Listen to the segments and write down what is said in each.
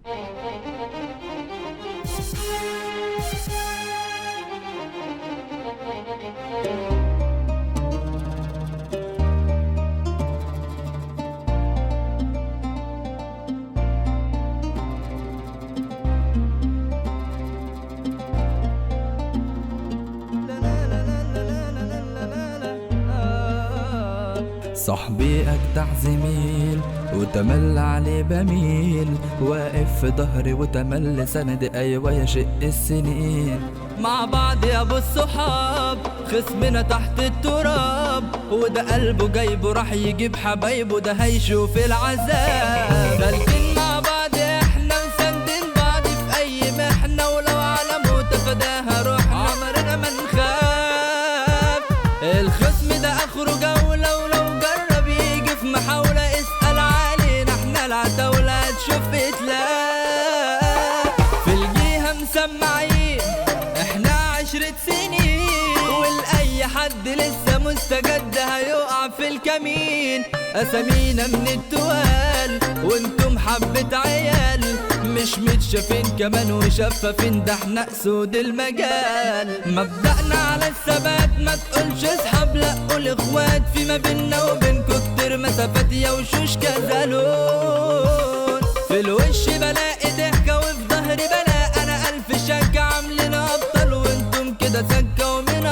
صاحبي أجدع زميل وتملى عليه بميل، واقف في ظهري وتملي سند، أيوة يشق السنين. مع بعض يا ابو الصحاب خصمنا تحت التراب، وده قلبه جايبه راح يجيب حبايبه، ده هيشوف العذاب. سالكين مع بعض احنا مساندين بعض في اي محنة، ولو على موتة فداها روحنا عمرنا ما نخاف. الخصم ده اخره جولة، ولو جرب يجي في محاولة اسأل علينا احنا العتاولة هتشوف اتلاف. في الجيهة مسمعين احنا 10 سنين، ولأي حد لسه مستجد هيقع في الكمين. اسامينا من التوال وانتم حبة عيال، مش متشافين كمان وشفافين، ده احنا اسود المجال. مبدأنا على الثبات، ما تقولش اصحاب لا قول اخوات، في ما بينا وبينكوا كتير مسافات يا وشوش كذا لون. في الوش بلاقي ضحكة وفي ظهري بلاقي انا الف شكة، عاملين ابطال وانتم كده سكة ومن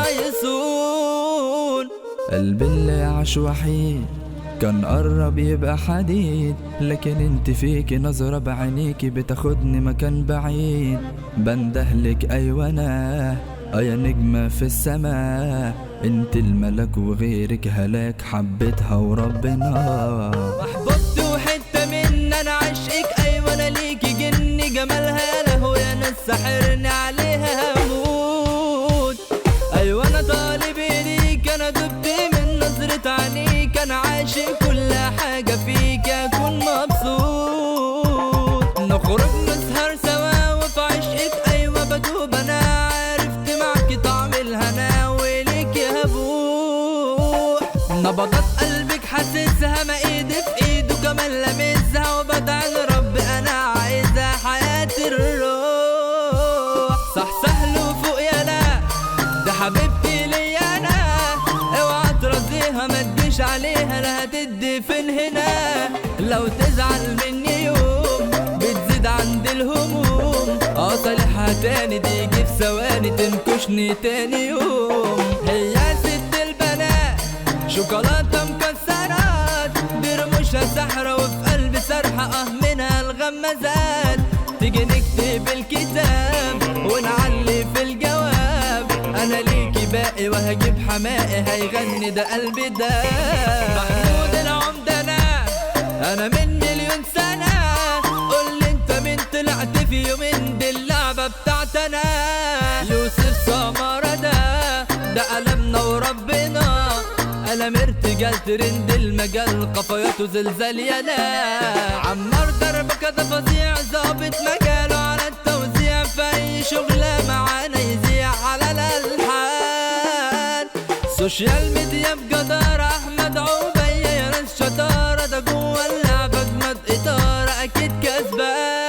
هيصون. قلبي اللي عاش وحيد كان قرب يبقى حديد، لكن انت فيكي نظرة بعينيكي بتاخدني مكان بعيد. بندهلك ايوه انا يا نجمة في السماء، انت الملك وغيرك هلاك، حبيتها وربنا. محبوبتي وحتة من انا عشقك، ايوه انا ليكي جني جمالها لهو يا ناس ساحرني عليها هموت. ايوه انا طالب ايديك، انا دبت من نظرة عينيك، انا عاشق كل حاجة فيك اكون مبسوط. نخرج نسهر سوا وفي عشقك ايوه بدوب، انا عرفت معك طعم الهنا وليك هبوح. نبضات قلبك حاسسها، ما ايدي في ايده كمان لمسها، وبدعي لرب انا عايزها حياتي الروح. صح سهل وفوق يا لا ده حبيبتي ليا انا، اوعى ترضيها ما تجيش عليها لا هتدي فين هنا. لو تزعل مني يوم بتزيد عند الهموم، صالحها تاني تيجي في ثواني تنكشني تاني يوم. هي ست البنات شوكولاتة مكسرات، دي رموشها سحرة وفي قلبي سرحة منها الغمازات. تيجي نكتب الكتاب ونعلي في الجواب، انا ليكي باقي وهجيب حمائي هيغني ده قلبي ده. محمود العمدة انا من مليون سنة، قولي انت مين طلعت في يومين دي اللعبة بتاعتنا. يوسف سمرة ده قلمنا وربنا، قلم ارتجال ترند المجال قفاياته زلزال يالا. عمار ضربة كده فظيع ظابط مجاله على التوزيع، في اي شغلة معانا يذيع على الالحان. سوشيال ميديا بجدارة احمد عوبية يا ناس شطارة، ده جوه اللعبة اجمد اطارة اكيد كسبان.